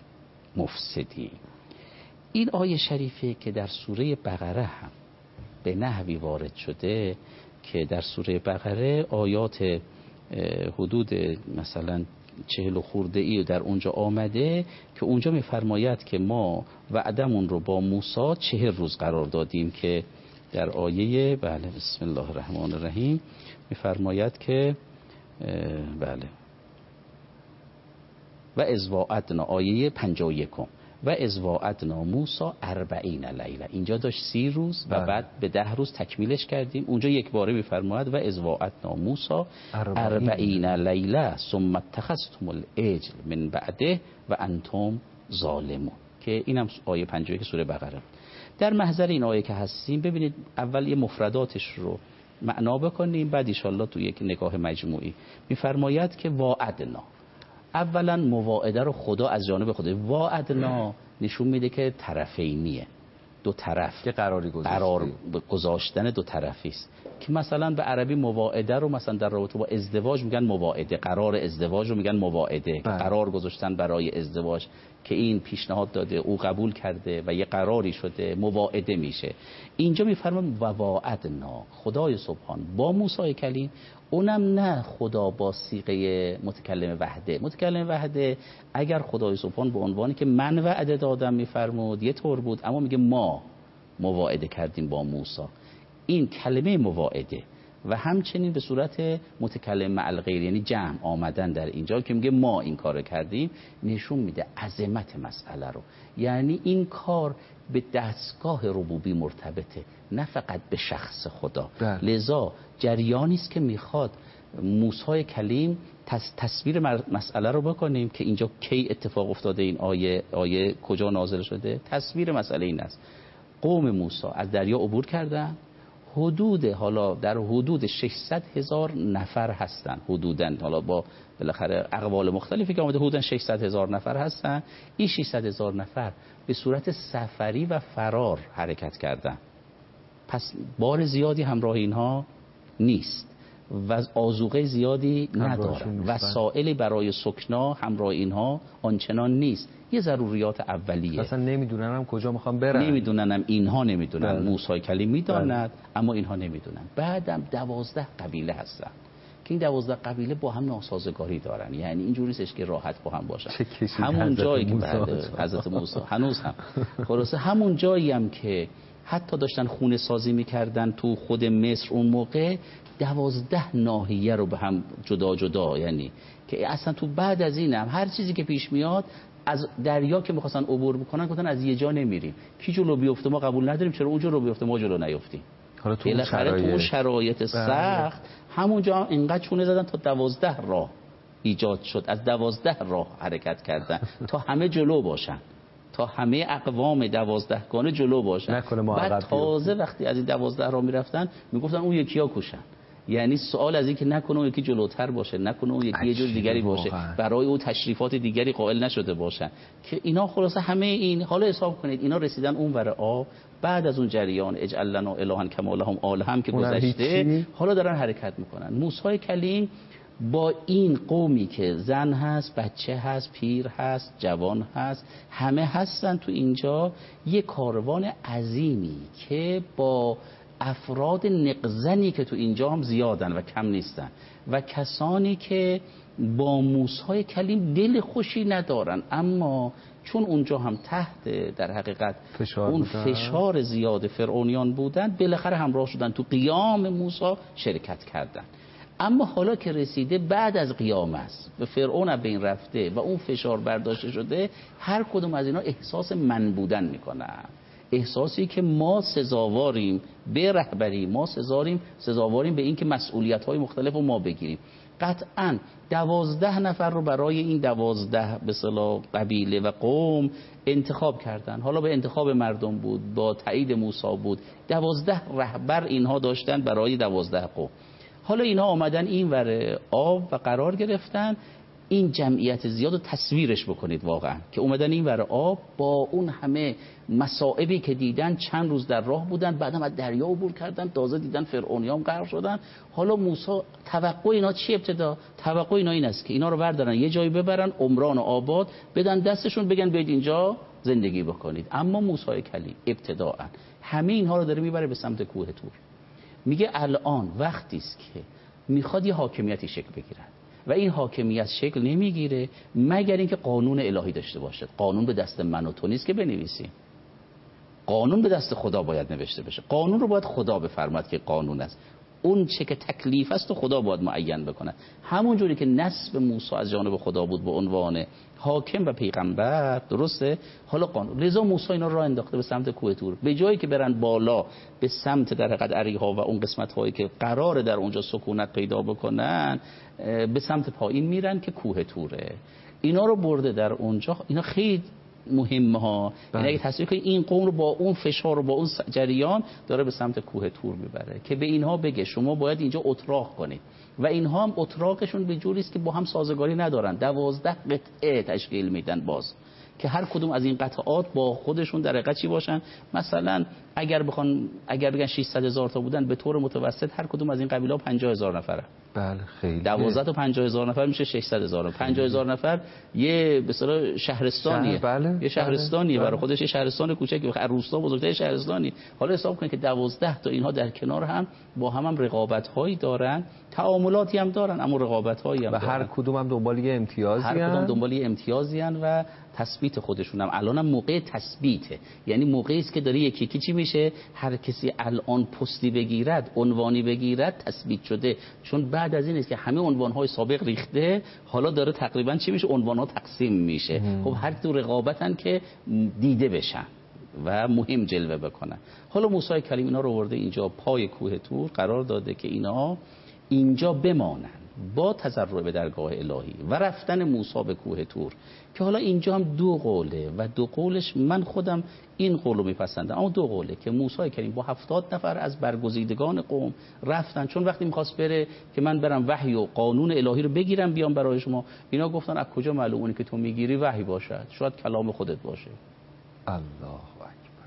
المفسدین. این آیه شریفه که در سوره بقره هم به نحوی وارد شده که در سوره بقره آیات حدود مثلا چهل و خورده ای در اونجا آمده که اونجا میفرماید که ما وعدمون رو با موسی چهل روز قرار دادیم که در آیه بله بسم الله الرحمن الرحیم میفرماید که بله و اذ وعدنا آیه پنجاه و یک و اذ وعدنا موسی اربعین لیله، اینجا داشت سی روز و بعد به ده روز تکمیلش کردیم. اونجا یک باره میفرماید و اذ وعدنا موسی اربعین لیله ثم اتخذتم العجل من بعده و انتم ظالمون، که اینم آیه پنجاه و یک سوره بقره. در محضر این آیه که هستیم ببینید اول یه مفرداتش رو معنا بکنیم، بعد ان شاءالله تو یک نگاه مجموعی میفرماید که واعدنا، اولا مواعده رو خدا از جانب خدا، واعدنا نشون میده که طرفینیه، دو طرف که قراری گذاشته. قرار گذاشتن دو طرفی است که مثلا به عربی مواعده رو مثلا در رابطه با ازدواج میگن مواعده، قرار ازدواج رو میگن مواعده، قرار گذاشتن برای ازدواج که این پیشنهاد داده، او قبول کرده و یه قراری شده، مواعده میشه. اینجا میفرمه وواعدنا، خدای سبحان با موسی کلیم، اونم نه خدا با صیغه متکلم وحده. متکلم وحده اگر خدای سبحان به عنوانی که من وعده دادم میفرمود یه طور بود، اما میگه ما مواعده کردیم با موسی. این کلمه مواعده و همچنین به صورت متکلم مع الغیر، یعنی جمع آمدن در اینجا که میگه ما این کار کردیم، نشون میده عظمت مسئله رو. یعنی این کار به دستگاه ربوبی مرتبطه، نه فقط به شخص خدا. ده. لذا جریانی است که میخواد موسی کلیم تصویر مسئله رو بکنیم که اینجا کی اتفاق افتاده، این آیه آیه کجا نازل شده. تصویر مسئله این است: قوم موسی از دریا عبور کردن، حدود حالا در حدود ششصد هزار نفر هستن، حدوداً، حالا با بالاخره اقوال مختلفی که آمده، حدوداً ششصد هزار نفر هستن. این ششصد هزار نفر به صورت سفری و فرار حرکت کردن، پس بار زیادی همراه اینها نیست و آذوقه زیادی ندارن، وسایلی برای سکنا همراه اینها آنچنان نیست، یه ضروریات اولیه. اصلا نمیدونن هم کجا میخوان برن، نمیدونن هم اینها نمیدونن. بله. موسی کلیم میداند، بله. اما اینها نمیدونن. بعدم دوازده قبیله هستن که این دوازده قبیله با هم ناسازگاری دارن، یعنی اینجوری نیستش که راحت با هم باشن. همون جایی که بعد حضرت موسی هنوز هم خلاصه همون جایی هم که حتی داشتن خونه سازی میکردن تو خود مصر اون موقع، دوازده ناحیه رو به هم جدا جدا، یعنی که اصلا تو بعد از این هم هر چیزی که پیش میاد، از دریا که میخواستن عبور بکنن گفتن از یه جا نمیریم، کی جلو بیفته ما قبول نداریم، چرا اون جلو بیفته ما جلو نیفتیم. حالا تو اون شرایط, تو شرایط سخت همونجا هم اینقدر چونه زدن تا دوازده راه ایجاد شد، از دوازده راه حرکت کردن تا همه جلو باشن، تا همه اقوام دوازدهگانه جلو باشن. بعد تازه وقتی از این دوازده راه میرفتن میگفتن اون یکی ها کوشن، یعنی سوال از این که نکنه اون یکی جلوتر باشه، نکنه اون یکی یه جور دیگری باشه، برای اون تشریفات دیگری قائل نشده باشن، که اینا خلاصه همه این. حالا حساب کنید اینا رسیدن اون ور آب، بعد از اون جریان اجعل لنا الها کما لهم آلهه که گذشته، حالا دارن حرکت میکنن. موسی کلیم با این قومی که زن هست، بچه هست، پیر هست، جوان هست، همه هستن تو اینجا، یه کاروان عظیمی که با افراد نقزنی که تو اینجا هم زیادن و کم نیستن و کسانی که با موسی کلیم دل خوشی ندارن، اما چون اونجا هم تحت در حقیقت فشار اون بودن. فشار زیاد فرعونیان بودن، بالاخره همراه شدن تو قیام موسی شرکت کردن. اما حالا که رسیده بعد از قیام است، به فرعون بین رفته و اون فشار برداشته شده، هر کدوم از اینا احساس من بودن میکنن، احساسی که ما سزاواریم به رهبری، ما سزاواریم سزاواریم به این که مسئولیت های مختلف رو ما بگیریم. قطعا دوازده نفر رو برای این دوازده به اصطلاح قبیله و قوم انتخاب کردن. حالا به انتخاب مردم بود، با تایید موسی بود، دوازده رهبر اینها داشتن برای دوازده قوم. حالا اینها آمدن این ور آب و قرار گرفتن. این جمعیت زیاد رو تصویرش بکنید واقعا که اومدن این ور آب با اون همه مصائبی که دیدن، چند روز در راه بودن، بعدم از دریا عبور کردن، تازه دیدن فرعونیان غرق شدن. حالا موسی توقع اینا چی؟ ابتدا توقع اینا این است که اینا رو بردارن یه جایی ببرن عمران و آباد بدن دستشون، بگن بیاید اینجا زندگی بکنید. اما موسی کلیم ابتداء همه اینها رو داره میبره به سمت کوه طور. میگه الان وقتی است که میخواد یه حاکمیتی شکل بگیره و این حاکمیت شکل نمیگیره مگر اینکه قانون الهی داشته باشه. قانون به دست من و تو نیست که بنویسیم، قانون به دست خدا باید نوشته بشه. قانون رو باید خدا بفرماد که قانون است، اون چه که تکلیف است و خدا باید معین بکنه. همون جوری که نصب موسی از جانب خدا بود به عنوان حاکم و پیغمبر، درسته؟ حالا قانون. لذا موسی اینا راه انداخته به سمت کوه طور، به جایی که برن بالا به سمت در حقیقت اریحا و اون قسمت هایی که قراره در اونجا سکونت پیدا بکنن، به سمت پایین میرن که کوه طوره. اینا رو برده در اونجا. اینا خیلی مهمه ها، یعنی اگه تصویر کنید این قوم رو با اون فشار و با اون جریان داره به سمت کوه طور میبره که به اینها بگه شما باید اینجا اتراق کنید و اینها هم اتراقشون به جوری است که با هم سازگاری ندارن. دوازده قطعه تشکیل میدن باز که هر کدوم از این قطعات با خودشون در حقیقت چی باشن. مثلا اگر بخوان اگر بگن ششصد هزار تا بودن، به طور متوسط هر کدوم از این قبیله ها پنجاه هزار نفره. بله خیلی. دوازده تا پنجاه هزار نفر میشه ششصد هزار. پنجاه هزار نفر یه به اصطلاح شهرستانیه. شهر بله. یه شهرستانیه بله. برای خودش، یه شهرستان کوچیک، روستا بزرگتر شهرستانی. حالا حساب کنید که دوازده تا اینها در کنار هم با هم هم رقابت‌هایی دارن، تعاملاتی هم دارن، اما رقابت‌هایی هم و دارن. هر کدوم هم دنبال یه امتیازی هر کدوم دنبال یه امتیازی هن و تثبیت خودشون هم. الان هم موقع تثبیته، یعنی موقعی است که داره یکی یکی چی میشه، هر کسی الان پستی بگیرد، عنوانی بگیرد، تثبیت شده. چون بعد از این است که همه عنوان‌های سابق ریخته، حالا داره تقریبا چی میشه، عنوان‌ها تقسیم میشه. خب هر دو رقابتن که دیده بشن و مهم جلوه بکنن. حالا موسی کلیم اینا رو آورده اینجا پای کوه طور قرار داده که اینا اینجا بمانن با تضرع به درگاه الهی و رفتن موسی به کوه طور، که حالا اینجا هم دو قوله و دو قولش من خودم این قولو میپسندم، اما دو قوله که موسی کریم با هفتاد نفر از برگزیدگان قوم رفتن، چون وقتی میخواست بره که من برم وحی و قانون الهی رو بگیرم بیام برای شما، اینا گفتن از کجا معلوم اونی که تو میگیری وحی باشد، شاید کلام خودت باشه. الله اکبر.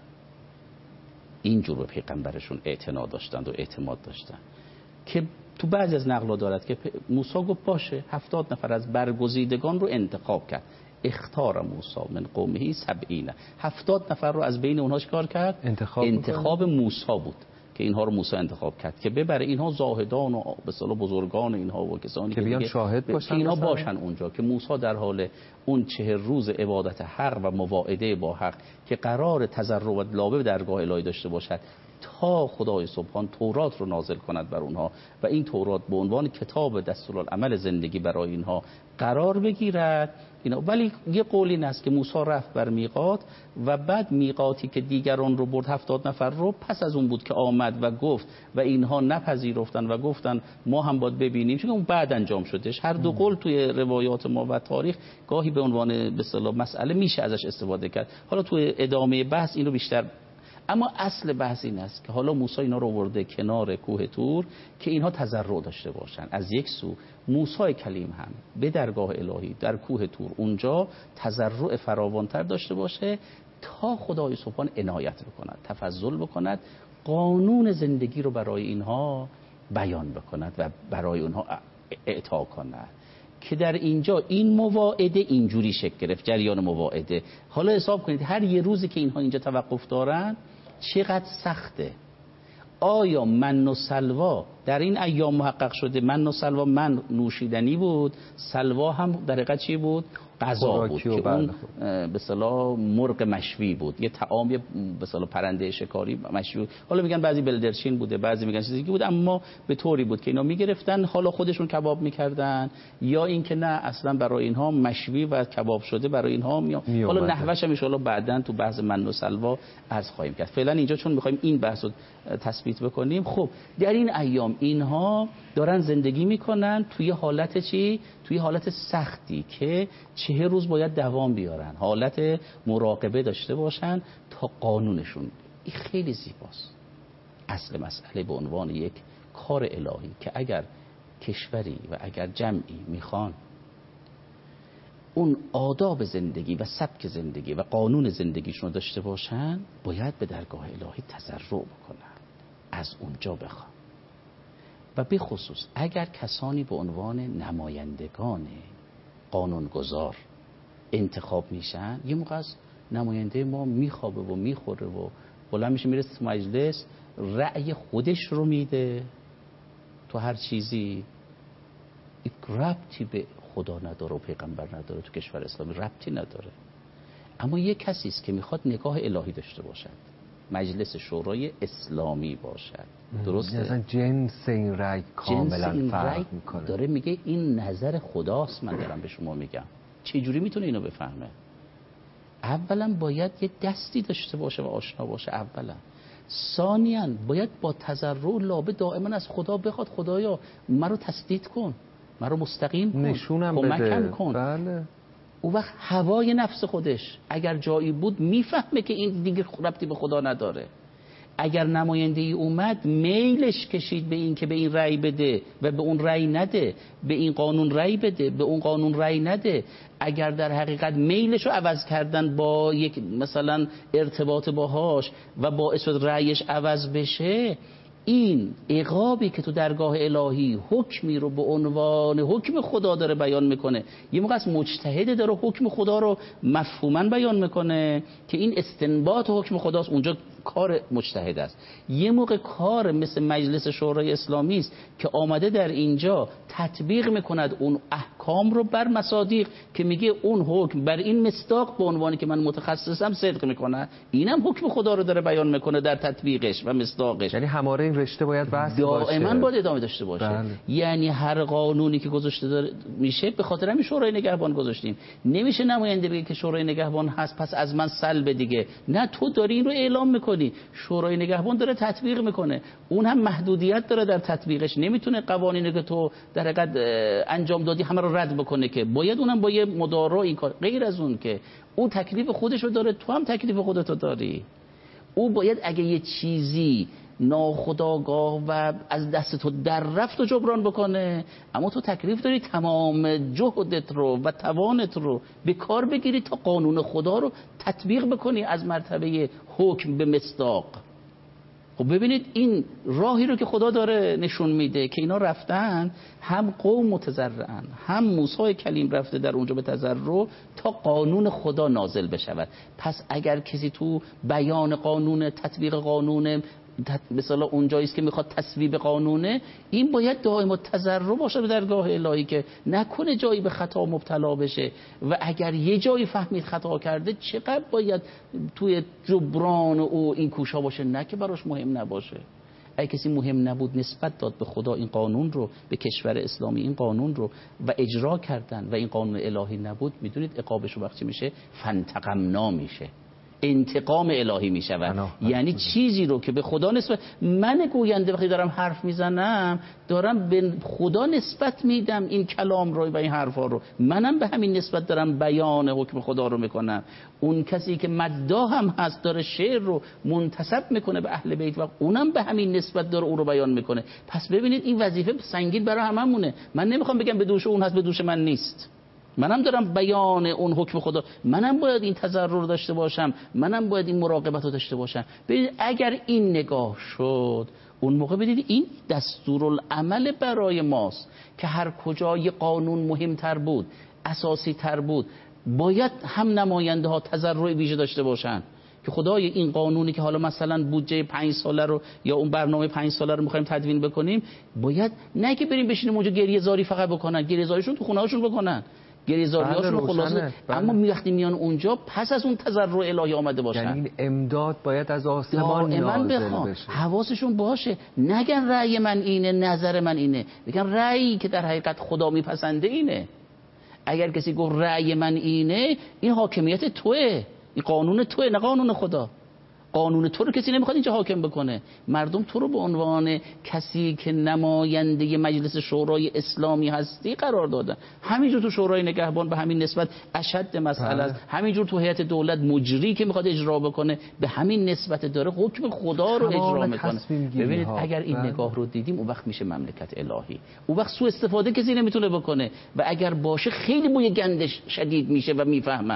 اینجور به پیغمبرشون اعتنا داشتند و اعتماد داشتن که تو بعضی از نقلا دارد که موسی گفت باشه، هفتاد نفر از برگزیدگان رو انتخاب کرد. اختار موسی من قومه سبعین، هفتاد نفر رو از بین اونها چیکار کرد؟ انتخاب, انتخاب موسی بود که اینها رو موسی انتخاب کرد که ببره اینها زاهدان و به اصطلاح بزرگان اینها و کسانی که بیان شاهد باشن، که اینا باشن اونجا، که موسی در حال اون چهر روز عبادت حق و مواعده با حق که قرار تضرع و لابه به درگاه الهی داشته باشد تا خدای سبحان تورات رو نازل کند بر اونها و این تورات به عنوان کتاب دستورالعمل زندگی برای اینها قرار بگیرد اینا. ولی یه قولی این است که موسی رفت بر میقات و بعد میقاتی که دیگران رو برد، هفتاد نفر رو، پس از اون بود که آمد و گفت و اینها نپذیرفتن و گفتن ما هم باید ببینیم، چون اون بعد انجام شدش. هر دو قول توی روایات ما و تاریخ گاهی به عنوان به اصطلاح مسئله میشه ازش استفاده کرد. حالا توی ادامه بحث اینو بیشتر، اما اصل بحث این است که حالا موسی اینا رو آورده کنار کوه طور که اینها تضرع داشته باشن. از یک سو موسی کلیم هم به درگاه الهی در کوه طور اونجا تضرع فراوانتر داشته باشه تا خدای سبحان عنایت بکند، تفضل بکند، قانون زندگی رو برای اینها بیان بکند و برای اونها اعطا کند. که در اینجا این مواعده اینجوری شکل گرفت، جریان مواعده. حالا حساب کنید هر یه روزی که اینها اینجا توقف دارن چقدر سخته. آیا من و سلوا در این ایام محقق شده؟ من و سلوا، من نوشیدنی بود، سلوا هم در حقیقت چی بود؟ غذا بود که اون به اصطلاح مرغ مشوی بود، یه طعام، به اصطلاح پرنده شکاری مشوی. حالا میگن بعضی بلدرچین بوده، بعضی میگن چیزی بود، اما به طوری بود که اینا میگرفتن حالا خودشون کباب میکردن، یا اینکه نه اصلا برای اینها مشوی و کباب شده برای اینها می... می حالا نحوش هم ان شاء الله بعداً تو بحث من و سلوا عرض خواهیم کرد. فعلا اینجا چون میخوایم این بحث رو تثبیت بکنیم، خب در این ایام اینها دارن زندگی میکنن توی حالت چی؟ توی حالت سختی که چه روز باید دوام بیارن، حالت مراقبه داشته باشن تا قانونشون. این خیلی زیباست. اصل مسئله به عنوان یک کار الهی که اگر کشوری و اگر جمعی میخوان اون آداب زندگی و سبک زندگی و قانون زندگیشون داشته باشن، باید به درگاه الهی تضرع بکنن، از اونجا بخوان. و به خصوص اگر کسانی به عنوان نمایندگان قانونگذار انتخاب میشن، یه موقع از نماینده ما میخوابه و میخوره و بلند میشه میره تو مجلس، رأی خودش رو میده تو هر چیزی، ربطی به خدا نداره و پیغمبر نداره، تو کشور اسلامی ربطی نداره. اما یه کسی است که میخواد نگاه الهی داشته باشد، مجلس شورای اسلامی باشد، درسته؟ مثلا جنس این رأی کاملا فرق میکنه. داره میگه این نظر خداست، من دارم به شما میگم. چه جوری میتونه اینو بفهمه؟ اولا باید یه دستی داشته باشه و آشنا باشه اولا. ثانیاً باید با تضرع و لابه دائما از خدا بخواد خدایا مرا تسدید کن، مرا مستقیم کن، نشونم کمکم بده. کن. بله. اون وقت هوای نفس خودش اگر جایی بود میفهمه که این دیگه ربطی به خدا نداره. اگر نماینده ای اومد میلش کشید به این که به این رأی بده و به اون رأی نده، به این قانون رأی بده به اون قانون رأی نده، اگر در حقیقت میلش رو عوض کردن با یک مثلا ارتباط باهاش و باعث شد رأیش عوض بشه، این عقابی که تو درگاه الهی حکمی رو به عنوان حکم خدا داره بیان میکنه، یه موقع از مجتهد داره حکم خدا رو مفهوما بیان میکنه که این استنباط حکم خداست، اونجا کار مجتهد است. یه موقع کار مثل مجلس شورای اسلامی است که آمده در اینجا تطبیق میکند اون احکام رو بر مصادیق که میگه اون حکم بر این مصداق به عنوانی که من متخصصم صدق میکنه، اینم حکم خدا رو داره بیان میکنه در تطبیقش و مصداقش. یعنی هماره این رشته باید بحث باشه، دائما باید ادامه داشته باشه. بله. یعنی هر قانونی که گذاشته داره میشه به خاطر همین شورای نگهبان گذاشتیم. نمیشه نماینده بگه که شورای نگهبان هست پس از من سلب دیگه، نه، تو داری این رو اعلام میکنی، شورای نگهبان داره تطبیق میکنه، اون هم محدودیت داره در تطبیقش، نمیتونه قوانینی که تو در حقیقت انجام دادی همه رو رد بکنه، که باید اونم با یه مدارا این کار. غیر از اون که اون تکلیف خودش رو داره، تو هم تکلیف خودت رو داری. او باید اگه یه چیزی ناخودآگاه و از دست تو در رفت و جبران بکنه، اما تو تکلیف داری تمام جهدت رو و توانت رو به کار بگیری تا قانون خدا رو تطبیق بکنی از مرتبه حکم به مصداق. خب ببینید این راهی رو که خدا داره نشون میده که اینا رفتن، هم قوم متضرعن، هم موسی کلیم رفته در اونجا به تضرع تا قانون خدا نازل بشود. پس اگر کسی تو بیان قانون، تطبیق قانون، مثلا اونجایی است که میخواد تصویب قانونه، این باید دائم تضرع باشه به درگاه الهی که نکنه جایی به خطا مبتلا بشه، و اگر یه جایی فهمید خطا کرده چقدر باید توی جبران او این کوشا باشه، نه که براش مهم نباشه. اگه کسی مهم نبود نسبت داد به خدا این قانون رو، به کشور اسلامی این قانون رو و اجرا کردن و این قانون الهی نبود، میدونید عقابش رو وقتی میشه فانتقمنا میشه، انتقام الهی می شود. یعنی چیزی رو که به خدا نسبت، من گوینده وقتی دارم حرف میزنم دارم به خدا نسبت میدم این کلام رو و این حرفا رو، منم به همین نسبت دارم بیان حکم خدا رو میکنم. اون کسی که مداح هم هست داره شعر رو منتسب میکنه به اهل بیت و اونم به همین نسبت داره اون رو بیان میکنه. پس ببینید این وظیفه سنگین برای هممونه. من نمیخوام بگم به دوش اون هست به دوش من نیست، منم دارم بیان اون حکم خدا، منم باید این تضرر داشته باشم، منم باید این مراقبت رو داشته باشم. ببینید اگر این نگاه شد اون موقع بدید این دستورالعمل برای ماست که هر کجا یه قانون مهمتر بود، اساسی تر بود، باید هم نماینده ها تضرع ویژه داشته باشن که خدای این قانونی که حالا مثلا بودجه پنج ساله رو یا اون برنامه پنج ساله رو می‌خوایم تدوین بکنیم، باید نه که بریم بشینیم اونجا گریه زاری فقط بکنن، گریه زاریشون تو خونه‌هاشون بکنن، گریزاریاشون خلاصه، اما وقتی میان اونجا پس از اون تضرع الهی آمده باشن. یعنی این امداد باید از آسمان نازل بشه، حواسشون باشه، نگن رأی من اینه، نظر من اینه، بگن رأیی که در حقیقت خدا میپسنده اینه. اگر کسی گفت رأی من اینه، این حاکمیت توئه، این قانون توئه، نه قانون خدا. قانون تو رو کسی نمیخواد اینجا حاکم بکنه. مردم تو رو به عنوان کسی که نماینده مجلس شورای اسلامی هستی قرار دادن. همینجور تو شورای نگهبان به همین نسبت اشد مسئله است، همینجور تو هیئت دولت مجری که میخواد اجرا بکنه به همین نسبت داره حکم خدا رو اجرا میکنه. ببینید اگر این نگاه رو دیدیم اون وقت میشه مملکت الهی، اون وقت سوء استفاده کسی نمیتونه بکنه و اگر باشه خیلی بوی گندش شدید میشه و میفهمه.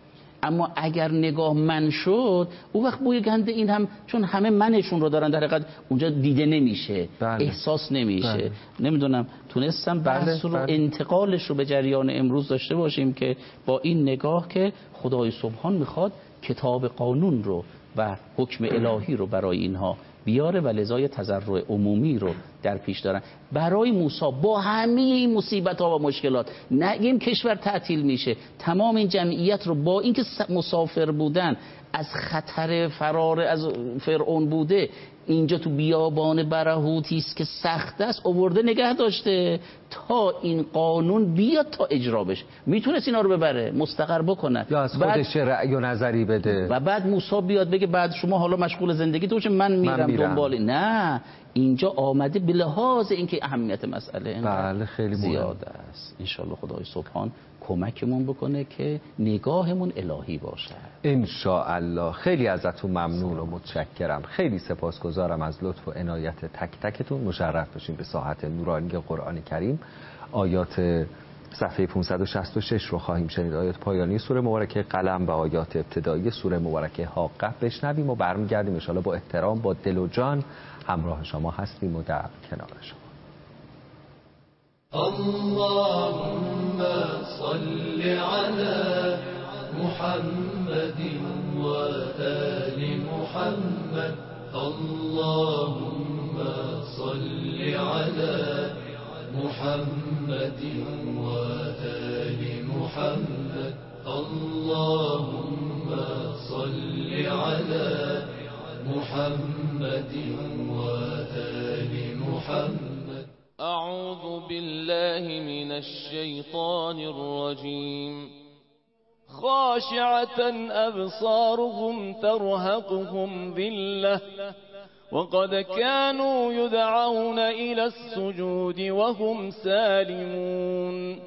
اما اگر نگاه من شد اون وقت بوی گند این هم، چون همه منشون رو دارن در حقیقت اونجا دیده نمیشه، بله. احساس نمیشه، بله. نمیدونم تونستم بحث رو بله. انتقالش رو به جریان امروز داشته باشیم که با این نگاه که خدای سبحان میخواد کتاب قانون رو و حکم الهی رو برای اینها بیاره و لذای تضرع عمومی رو در پیش دارن. برای موسی با همه این مصیبت ها و مشکلات نگیم کشور تعطیل میشه، تمام این جمعیت رو با اینکه مسافر بودن، از خطر فرار از فرعون بوده، اینجا تو بیابان برهوتی است که سخت است، آورده نگه داشته تا این قانون بیاد تا اجرا بشه. میتونست اینا رو ببره مستقر بکنه یا از خودش رأی و نظری بده و بعد موسی بیاد بگه بعد شما حالا مشغول زندگی تو باشید، من میرم, من میرم. دنبال. نه، اینجا آمده به لحاظ اینکه اهمیت مسئله بله خیلی زیاد است. ان شاء الله خدای سبحان کمکمون بکنه که نگاهمون الهی باشه. ان شاء الله. خیلی ازتون ممنون و متشکرم. خیلی سپاسگزارم از لطف و عنایت تک تکتون. مشرف بشین به ساحت نورانی قرآن کریم. آیات صفحه پانصد و شصت و شش رو خواهیم شنید. آیات پایانی سوره مبارکه قلم و آیات ابتدایی سوره مبارکه حاقه بشنویم و برمیگردیم ان شاءالله با احترام با دل و جان همراه شما هستیم و در کنار شما. اللهم صل على محمد و آل محمد. اللهم صل على محمد و آل محمد. اللهم صل على محمد و آل محمد. أعوذ بالله من الشيطان الرجيم. خاشعة أبصارهم ترهقهم ذلة وقد كانوا يدعون إلى السجود وهم سالمون.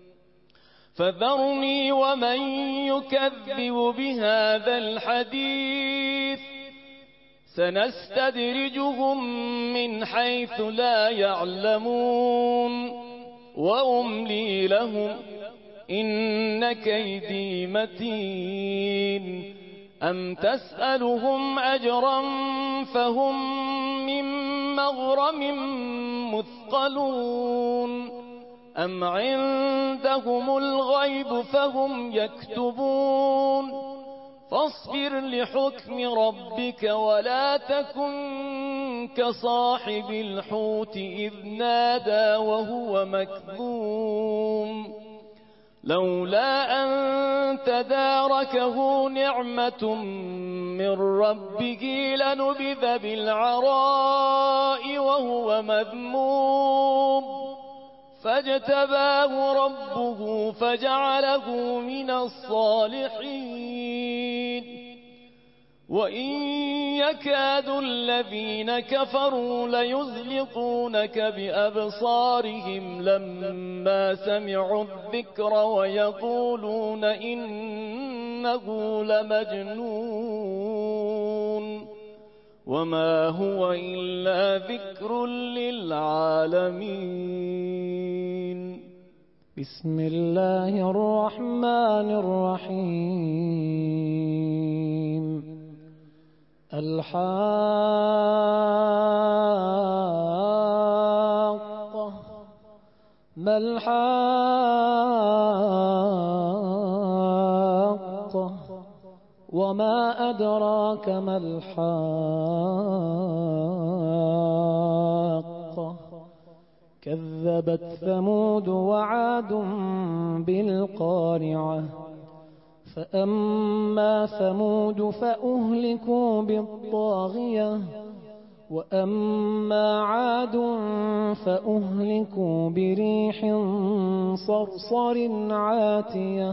فذرني ومن يكذب بهذا الحديث سنستدرجهم من حيث لا يعلمون وأملي لهم إن كيدي متين. أم تسألهم أجرا فهم من مغرم مثقلون أم عندهم الغيب فهم يكتبون. فاصبر لحكم ربك ولا تكن كصاحب الحوت إذ نادى وهو مكظوم لولا أن تداركه نعمة من ربه لنبذ بالعراء وهو مذموم فاجتباه ربه فجعله من الصالحين. وإن يكاد الذين كفروا ليزلقونك بأبصارهم لما سمعوا الذكر ويقولون إنه لمجنون وما هو إلا ذكر للعالمين. بسم الله الرحمن الرحيم. الحاقة ما الحاقة وما أدراك ما الحاقة. كذبت ثمود وعاد بالقارعة. فأما ثمود فأهلكوا بالطاغية وأما عاد فأهلكوا بريح صرصر عاتية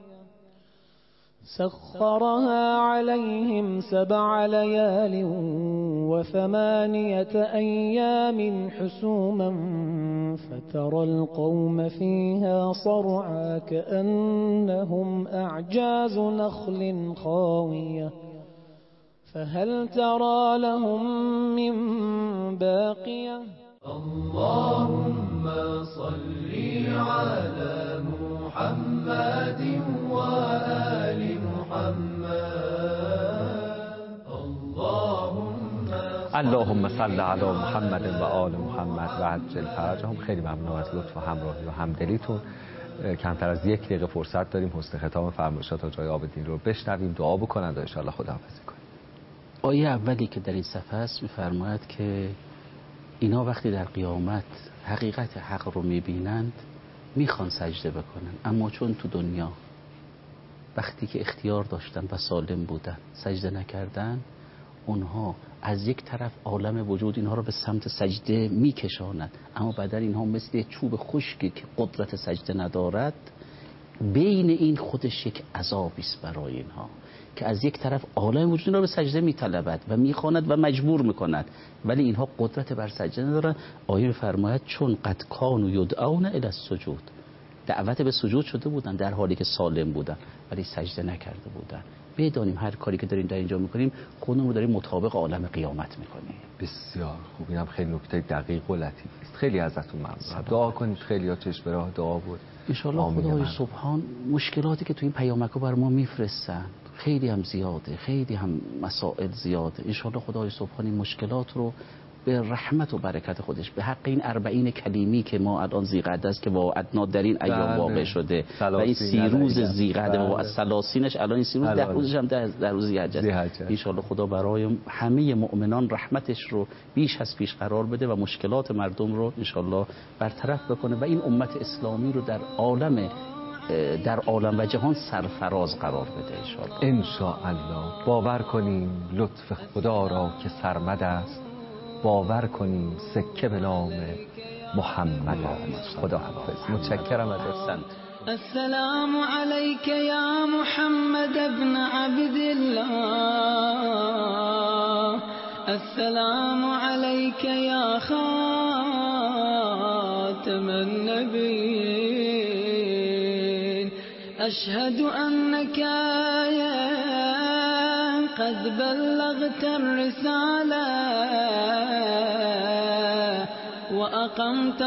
سخرها عليهم سبع ليال وثمانية أيام حسوما فترى القوم فيها صرعى كأنهم أعجاز نخل خاوية فهل ترى لهم من باقية. اللهم صل على محمد وآل محمد. اللهم صل علی محمد و آل محمد و عجل فرجهم. خیلی ممنون از لطف و همراهی و همدلیتون. کمتر از یک دقیقه فرصت داریم حسن ختام فرمایشات آقای عابدین رو بشنویم، دعا بکنند و ان شاء الله خداحافظی کنیم. آیه اولی که در این صفحه است می‌فرماید که اینا وقتی در قیامت حقیقت حق رو می‌بینند میخوان سجده بکنن، اما چون تو دنیا وقتی که اختیار داشتن و سالم بودن سجده نکردن، اونها از یک طرف عالم وجود اینها رو به سمت سجده میکشاند، اما بدن اینها مثل چوب خشکی که قدرت سجده ندارد. بین این خودش یک عذابی است برای اینها که از یک طرف عالم وجود را به سجده میطلبد و میخواند و مجبور میکند، ولی اینها قدرت بر سجده ندارند. آیه میفرماید چون قد کانوا یدعون الی السجود، دعوت به سجود شده بودند در حالی که سالم بودند ولی سجده نکرده بودند. بدانیم هر کاری که داریم در اینجا میکنیم خودمون رو داریم مطابق عالم قیامت میکنیم. بسیار خوب، اینم خیلی نکته دقیق و لطیف است. خیلی ازتون ممنونم. دعا کنید خیلی ها چشم به راه دعا بود ان شاء الله. خدای سبحان مشکلاتی که تو این پیامک‌ها بر ما میفرستن خیلی هم زیاده، خیلی هم مسائل زیاده. ان شاء الله خدای سبحان این مشکلات رو به رحمت و برکت خودش به حق این اربعین کلیمی که ما الان ذی‌قعده است که وعدنا در این ایام واقع شده و این سی روز ذی‌قعده و از ثلاثینش الان این سی روز ده روزش هم ده, ده روز ذی‌حجه است. ان شاء الله خدا برای همه مؤمنان رحمتش رو بیش از پیش قرار بده و مشکلات مردم رو ان شاء الله برطرف بکنه و این امت اسلامی رو در عالم در عالم و جهان سرفراز قرار بده ان شاء الله. ان شاء الله. باور کنیم لطف خدا را که سرمد است، باور کنیم سکه به نام محمد است. خدا حافظ. متشکرم از احسان. السلام عليك يا محمد ابن عبد الله، السلام عليك يا خاتم النبيين، أشهد أنك قد بلغت الرسالة وأقمت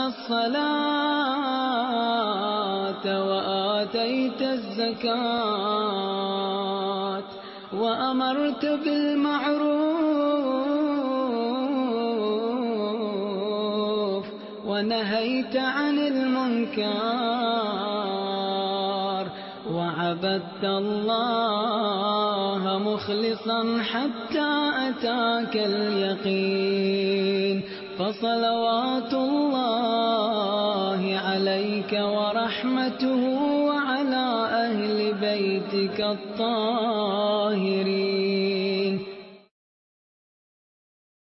الصلاة وآتيت الزكاة وأمرت بالمعروف ونهيت عن المنكر وعبدت الله مخلصا حتى أتاك اليقين، فصلوات الله عليك ورحمته وعلى أهل بيتك الطاهرين.